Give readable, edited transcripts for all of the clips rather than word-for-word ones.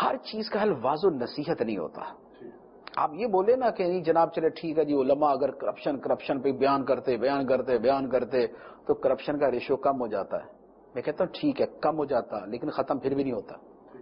ہر چیز کا حل واضح نصیحت نہیں ہوتا. آپ یہ بولے نا کہ نہیں جناب چلے ٹھیک ہے جی علماء اگر کرپشن پہ بیان کرتے تو کرپشن کا ریشو کم ہو جاتا ہے. میں کہتا ہوں ٹھیک ہے کم ہو جاتا لیکن ختم پھر بھی نہیں ہوتا.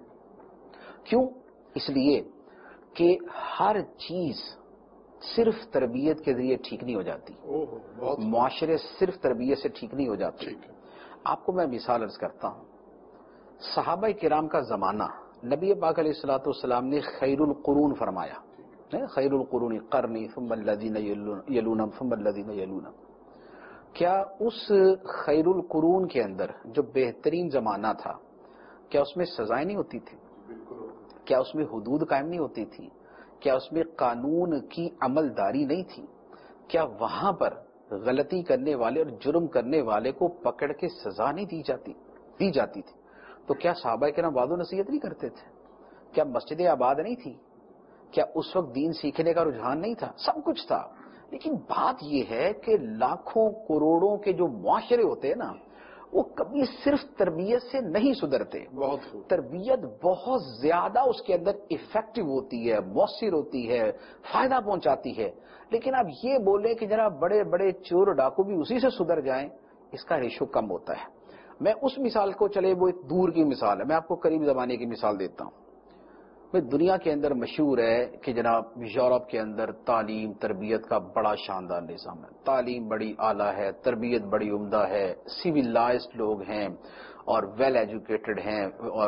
کیوں؟ اس لیے کہ ہر چیز صرف تربیت کے ذریعے ٹھیک نہیں ہو جاتی. معاشرے صرف تربیت سے ٹھیک نہیں ہو جاتے. آپ کو میں مثال عرض کرتا ہوں. صحابہ کرام کا زمانہ نبی پاک علیہ الصلوۃ والسلام نے خیر القرون فرمایا. خیر القرون قرنی ثم الذین یلونہم ثم الذین یلونہم. کیا اس خیر القرون کے اندر جو بہترین زمانہ تھا کیا اس میں سزائیں نہیں ہوتی تھی؟ کیا اس میں حدود قائم نہیں ہوتی تھی؟ کیا اس میں قانون کی عمل داری نہیں تھی؟ کیا وہاں پر غلطی کرنے والے اور جرم کرنے والے کو پکڑ کے سزا نہیں دی جاتی تھی؟ تو کیا صحابہ کرام وعظ و نصیحت نہیں کرتے تھے؟ کیا مسجدیں آباد نہیں تھی؟ کیا اس وقت دین سیکھنے کا رجحان نہیں تھا؟ سب کچھ تھا. لیکن بات یہ ہے کہ لاکھوں کروڑوں کے جو معاشرے ہوتے ہیں نا وہ کبھی صرف تربیت سے نہیں سدھرتے. تربیت بہت زیادہ اس کے اندر افیکٹو ہوتی ہے، مؤثر ہوتی ہے، فائدہ پہنچاتی ہے. لیکن آپ یہ بولیں کہ جناب بڑے بڑے چور ڈاکو بھی اسی سے سدھر جائیں، اس کا ریشو کم ہوتا ہے. میں اس مثال کو چلے وہ ایک دور کی مثال ہے، میں آپ کو قریب زمانے کی مثال دیتا ہوں. دنیا کے اندر مشہور ہے کہ جناب یورپ کے اندر تعلیم تربیت کا بڑا شاندار نظام ہے. تعلیم بڑی اعلیٰ ہے، تربیت بڑی عمدہ ہے، سویلائزڈ لوگ ہیں اور ویل ایجوکیٹڈ ہیں اور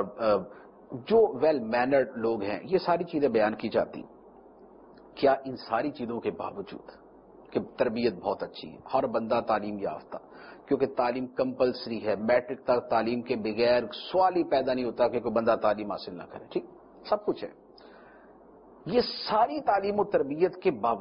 جو ویل مینرڈ لوگ ہیں. یہ ساری چیزیں بیان کی جاتی. کیا ان ساری چیزوں کے باوجود کہ تربیت بہت اچھی ہے، ہر بندہ تعلیم یافتہ، کیونکہ تعلیم کمپلسری ہے، میٹرک تک تعلیم کے بغیر سوال ہی پیدا نہیں ہوتا کہ کوئی بندہ تعلیم حاصل نہ کرے، ٹھیک سب کچھ ہے. یہ ساری تعلیم و تربیت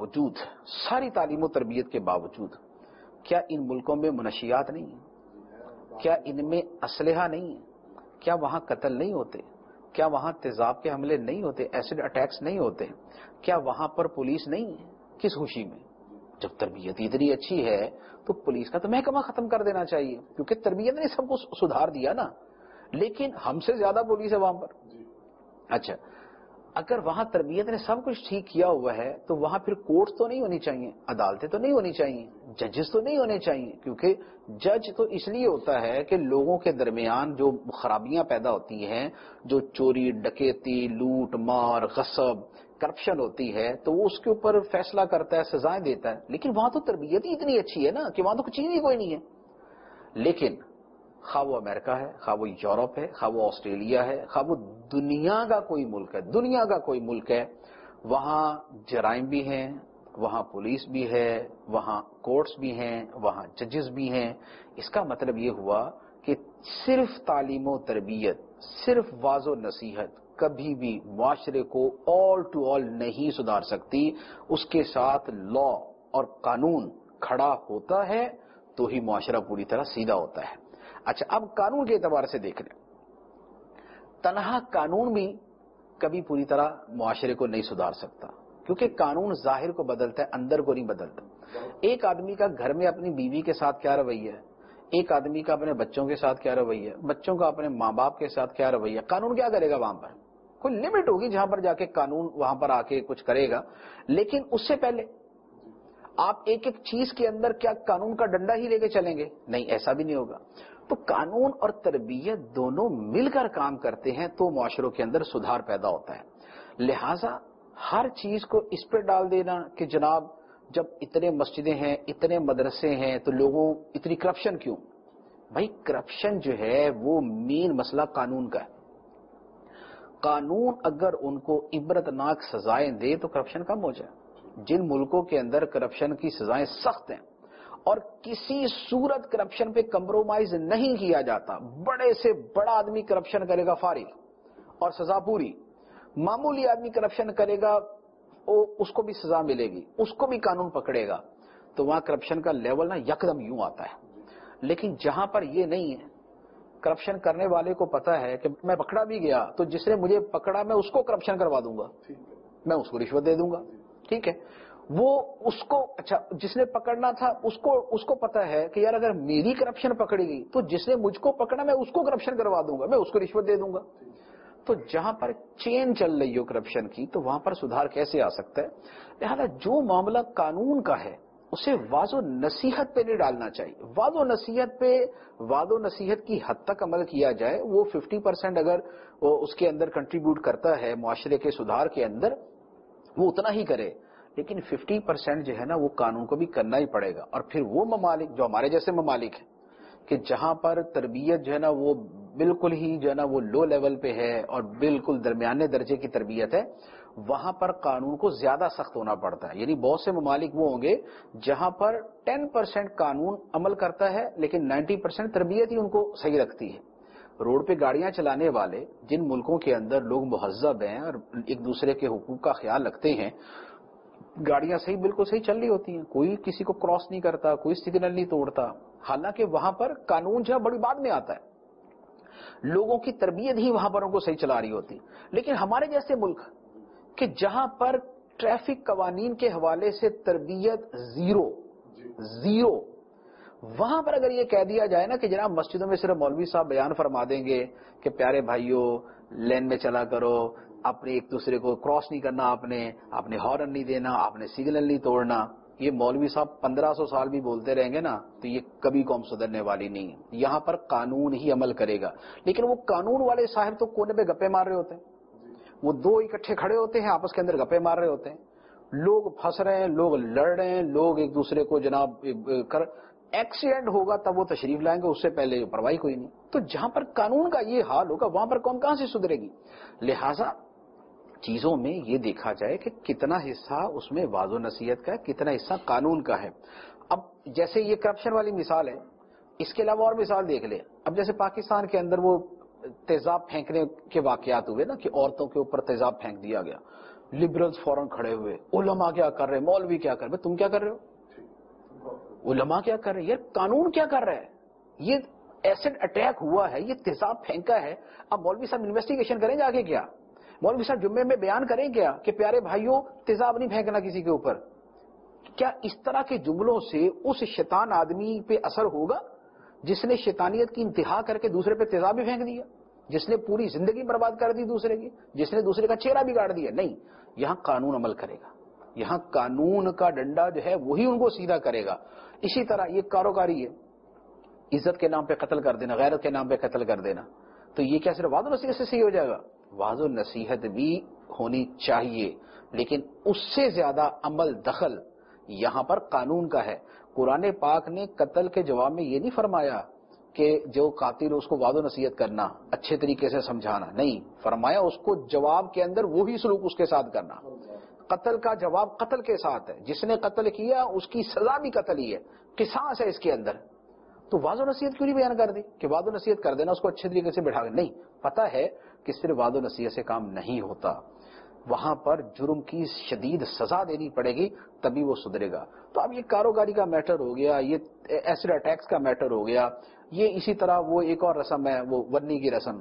کے باوجود کیا ان ملکوں میں منشیات نہیں ہیں؟ کیا ان میں اسلحہ نہیں ہے؟ کیا وہاں قتل نہیں ہوتے؟ کیا وہاں تیزاب کے حملے نہیں ہوتے؟ ایسڈ اٹیکس نہیں ہوتے؟ کیا وہاں پر پولیس نہیں ہے؟ کس خوشی میں؟ جب تربیت اتنی اچھی ہے تو پولیس کا تو محکمہ ختم کر دینا چاہیے، کیونکہ تربیت نے سب کو سدھار دیا نا. لیکن ہم سے زیادہ پولیس ہے وہاں پر. اچھا اگر وہاں تربیت نے سب کچھ ٹھیک کیا ہوا ہے تو وہاں پھر کورٹس تو نہیں ہونی چاہیے، عدالتیں تو نہیں ہونی چاہیے، ججز تو نہیں ہونے چاہیے. کیونکہ جج تو اس لیے ہوتا ہے کہ لوگوں کے درمیان جو خرابیاں پیدا ہوتی ہیں، جو چوری ڈکیتی لوٹ مار غصب کرپشن ہوتی ہے، تو وہ اس کے اوپر فیصلہ کرتا ہے، سزائیں دیتا ہے. لیکن وہاں تو تربیت ہی اتنی اچھی ہے نا کہ وہاں تو کچھ ہی کوئی نہیں ہے. لیکن خواہ وہ امریکہ ہے، خواہ وہ یورپ ہے، خواہ وہ آسٹریلیا ہے، خواہ وہ دنیا کا کوئی ملک ہے، وہاں جرائم بھی ہیں، وہاں پولیس بھی ہے، وہاں کورٹس بھی ہیں، وہاں ججز بھی ہیں. اس کا مطلب یہ ہوا کہ صرف تعلیم و تربیت، صرف واعظ و نصیحت کبھی بھی معاشرے کو آل ٹو آل نہیں سدھار سکتی. اس کے ساتھ لا اور قانون کھڑا ہوتا ہے تو ہی معاشرہ پوری طرح سیدھا ہوتا ہے. اچھا اب قانون کے اعتبار سے دیکھ لیں. تنہا قانون بھی کبھی پوری طرح معاشرے کو نہیں سدھار سکتا، کیونکہ قانون ظاہر کو بدلتا ہے، اندر کو نہیں بدلتا. ایک آدمی کا گھر میں اپنی بیوی کے ساتھ کیا رویہ ہے، ایک آدمی کا اپنے بچوں کے ساتھ کیا رویہ ہے، بچوں کا اپنے ماں باپ کے ساتھ کیا رویہ. قانون کیا کرے گا وہاں پر؟ کوئی لمٹ ہوگی جہاں پر جا کے قانون وہاں پر آ کے کچھ کرے گا. لیکن اس سے پہلے آپ ایک ایک چیز کے اندر کیا قانون کا ڈنڈا ہی لے کے چلیں گے؟ نہیں، ایسا بھی نہیں ہوگا. تو قانون اور تربیت دونوں مل کر کام کرتے ہیں تو معاشروں کے اندر سدھار پیدا ہوتا ہے. لہٰذا ہر چیز کو اس پہ ڈال دینا کہ جناب جب اتنے مسجدیں ہیں، اتنے مدرسے ہیں تو لوگوں اتنی کرپشن کیوں؟ بھائی کرپشن جو ہے وہ مین مسئلہ قانون کا ہے. قانون اگر ان کو عبرتناک سزائیں دے تو کرپشن کم ہو جائے. جن ملکوں کے اندر کرپشن کی سزائیں سخت ہیں اور کسی صورت کرپشن پہ کمپرومائز نہیں کیا جاتا، بڑے سے بڑا آدمی کرپشن کرے گا فارغ اور سزا پوری، معمولی آدمی کرپشن کرے گا اس کو بھی سزا ملے گی، اس کو بھی قانون پکڑے گا، تو وہاں کرپشن کا لیول نا یکدم یوں آتا ہے. لیکن جہاں پر یہ نہیں ہے، کرپشن کرنے والے کو پتا ہے کہ میں پکڑا بھی گیا تو جس نے مجھے پکڑا میں اس کو کرپشن کروا دوں گا، میں اس کو رشوت دے دوں گا، ٹھیک ہے. وہ اس کو اچھا جس نے پکڑنا تھا اس کو پتا ہے کہ یار اگر میری کرپشن پکڑی گئی تو جس نے مجھ کو پکڑا میں اس کو کرپشن کروا دوں گا، میں اس کو رشوت دے دوں گا. تو جہاں پر چین چل رہی ہو کرپشن کی تو وہاں پر سدھار کیسے آ سکتا ہے؟ لہذا جو معاملہ قانون کا ہے اسے واض و نصیحت پہ نہیں ڈالنا چاہیے. واض و نصیحت پہ واض و نصیحت کی حد تک عمل کیا جائے. وہ 50% اگر وہ اس کے اندر کنٹریبیوٹ کرتا ہے معاشرے کے سدھار کے اندر وہ اتنا ہی کرے, لیکن 50% جو ہے نا وہ قانون کو بھی کرنا ہی پڑے گا. اور پھر وہ ممالک جو ہمارے جیسے ممالک ہیں کہ جہاں پر تربیت جو ہے نا وہ بالکل ہی جو ہے نا وہ لو لیول پہ ہے اور بالکل درمیانے درجے کی تربیت ہے, وہاں پر قانون کو زیادہ سخت ہونا پڑتا ہے. یعنی بہت سے ممالک وہ ہوں گے جہاں پر 10% قانون عمل کرتا ہے لیکن 90% تربیت ہی ان کو صحیح رکھتی ہے. روڈ پہ گاڑیاں چلانے والے جن ملکوں کے اندر لوگ مہذب ہیں اور ایک دوسرے کے حقوق کا خیال رکھتے ہیں, گاڑیاں صحیح بالکل صحیح چل رہی ہوتی ہیں, کوئی کسی کو کراس نہیں کرتا, کوئی سگنل نہیں توڑتا. حالانکہ وہاں پر قانون جو ہے بڑی بعد میں آتا ہے, لوگوں کی تربیت ہی وہاں پر ان کو صحیح چلا رہی ہوتی. لیکن ہمارے جیسے ملک کہ جہاں پر ٹریفک قوانین کے حوالے سے تربیت زیرو, وہاں پر اگر یہ کہہ دیا جائے نا کہ جناب مسجدوں میں صرف مولوی صاحب بیان فرما دیں گے کہ پیارے بھائیوں لین میں چلا کرو, اپنے ایک دوسرے کو کراس نہیں کرنا, آپ نے ہارن نہیں دینا, آپ نے سگنل نہیں توڑنا, یہ مولوی صاحب 1500 سال بھی بولتے رہیں گے نا تو یہ کبھی قوم سدھرنے والی نہیں ہے. یہاں پر قانون ہی عمل کرے گا. لیکن وہ قانون والے صاحب تو کونے پہ گپے مار رہے ہوتے ہیں, وہ دو اکٹھے کھڑے ہوتے ہیں آپس کے اندر گپے مار رہے ہوتے ہیں, لوگ پھنس رہے ہیں, لوگ لڑ رہے ہیں, لوگ ایک دوسرے کو جناب ایکسیڈنٹ ہوگا تب وہ تشریف لائیں گے, اس سے پہلے پرواہی کوئی نہیں. تو جہاں پر قانون کا یہ حال ہوگا وہاں پر قوم کہاں سے سدھرے گی؟ لہذا چیزوں میں یہ دیکھا جائے کہ کتنا حصہ اس میں واض و نصیحت کا ہے, کتنا حصہ قانون کا ہے. اب جیسے یہ کرپشن والی مثال ہے, اس کے علاوہ اور مثال دیکھ لیں. اب جیسے پاکستان کے اندر وہ تیزاب پھینکنے کے واقعات ہوئے نا کہ عورتوں کے اوپر تیزاب پھینک دیا گیا, لبرلز فوراً کھڑے ہوئے, علماء کیا کر رہے, مولوی کیا کر رہے, تم کیا کر رہے ہو, علماء کیا کر رہے ہیں, یار قانون کیا کر رہا ہے, یہ ایسڈ اٹیک ہوا ہے, یہ تیزاب پھینکا ہے. اب مولوی صاحب انویسٹیگیشن کریں جا کے کیا, مولوی صاحب جمعے میں بیان کریں کیا کہ پیارے بھائیوں تیزاب نہیں پھینکنا کسی کے اوپر؟ کیا اس طرح کے جملوں سے اس شیطان آدمی پہ اثر ہوگا جس نے شیطانیت کی انتہا کر کے دوسرے پہ تیزاب بھی پھینک دیا, جس نے پوری زندگی برباد کر دی دوسرے کی, جس نے دوسرے کا چہرہ بگاڑ دیا؟ نہیں, یہاں قانون عمل کرے گا, یہاں قانون کا ڈنڈا جو ہے وہی ان کو سیدھا کرے گا. اسی طرح یہ کاروکاری ہے, عزت کے نام پہ قتل کر دینا, غیرت کے نام پہ قتل کر دینا, تو یہ کیا صرف واضح نصیحت سے صحیح ہو جائے گا؟ واضح و نصیحت بھی ہونی چاہیے, لیکن اس سے زیادہ عمل دخل یہاں پر قانون کا ہے. قرآن پاک نے قتل کے جواب میں یہ نہیں فرمایا کہ جو قاتل اس کو واضح و نصیحت کرنا, اچھے طریقے سے سمجھانا, نہیں فرمایا اس کو جواب کے اندر وہی سلوک اس کے ساتھ کرنا. قتل کا جواب قتل کے ساتھ ہے, جس نے قتل کیا اس کی سزا بھی قتل ہی ہے, قصاص ہے اس کے اندر. تو واضح و نصیحت کیوں نہیں بیان کر دی کہ واضح و نصیحت کر دینا, اس کو اچھے طریقے سے بٹھا نہیں, پتہ ہے کہ صرف واضح و نصیحت سے کام نہیں ہوتا, وہاں پر جرم کی شدید سزا دینی پڑے گی تبھی وہ سدھرے گا. تو اب یہ کاروباری کا میٹر ہو گیا, یہ ایسڈ اٹیکس کا میٹر ہو گیا, یہ اسی طرح وہ ایک اور رسم ہے, وہ ورنی کی رسم.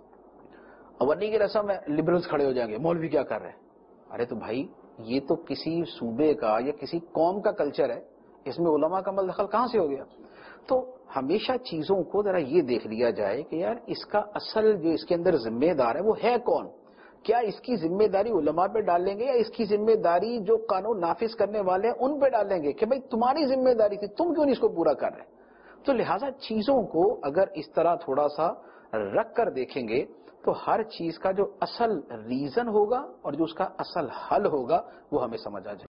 ورنی کی رسم ہے, لبرلز کھڑے ہو جائیں گے, مولوی کیا کر رہے ہیں؟ ارے تو بھائی یہ تو کسی صوبے کا یا کسی قوم کا کلچر ہے, اس میں علماء کا عمل دخل کہاں سے ہو گیا؟ تو ہمیشہ چیزوں کو ذرا یہ دیکھ لیا جائے کہ یار اس کا اصل جو اس کے اندر ذمہ دار ہے وہ ہے کون. کیا اس کی ذمہ داری علماء پہ ڈال لیں گے یا اس کی ذمہ داری جو قانون نافذ کرنے والے ہیں ان پہ ڈال لیں گے کہ بھائی تمہاری ذمہ داری تھی, تم کیوں نہیں اس کو پورا کر رہے؟ تو لہٰذا چیزوں کو اگر اس طرح تھوڑا سا رکھ کر دیکھیں گے تو ہر چیز کا جو اصل ریزن ہوگا اور جو اس کا اصل حل ہوگا وہ ہمیں سمجھ آ جائے.